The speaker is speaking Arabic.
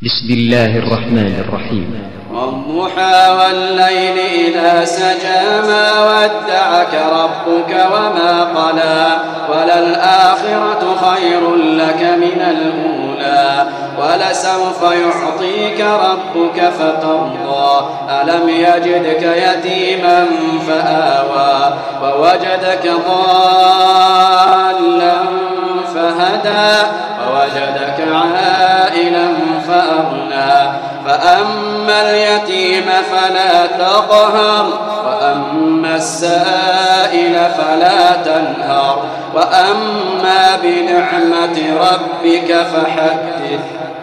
بسم الله الرحمن الرحيم. والضحى والليل إذا سجى ما ودعك ربك وما قلى وللآخرة خير لك من الأولى ولسوف يعطيك ربك فترضى ألم يجدك يتيما فآوى ووجدك ضالا فهدى ووجدك عائلا فأغنى فأما اليتيم فلا تقهر وأما السائل فلا تنهر وأما بنعمة ربك فحدث.